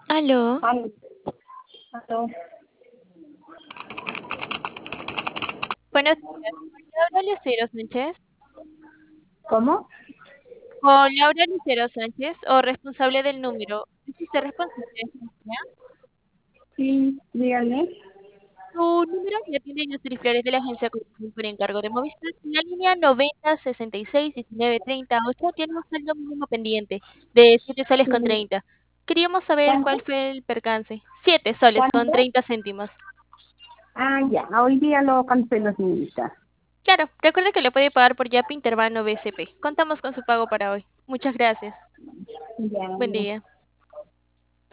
Aló, Aló, aló. buenos días. Con Laura Lucero Sánchez. ¿Cómo? Con Laura Lucero Sánchez, o responsable del número. ¿Es usted responsable de esta línea? Sí, dígame. Su número ya tiene Yusri Flores de la agencia Conexión por encargo de Movistar. En la línea 90 66 19 38 tiene un saldo mínimo pendiente de 7 soles con Sí. 30. Queríamos saber ¿Cuánto? cuál fue el percance. 7 soles con ¿Cuánto? 30 céntimos. Ah, ya, hoy día lo cancelo, señorita. Claro, recuerde que le puede pagar por Yapi Intervano BCP. Contamos con su pago para hoy. Muchas gracias. Ya, Buen no. día.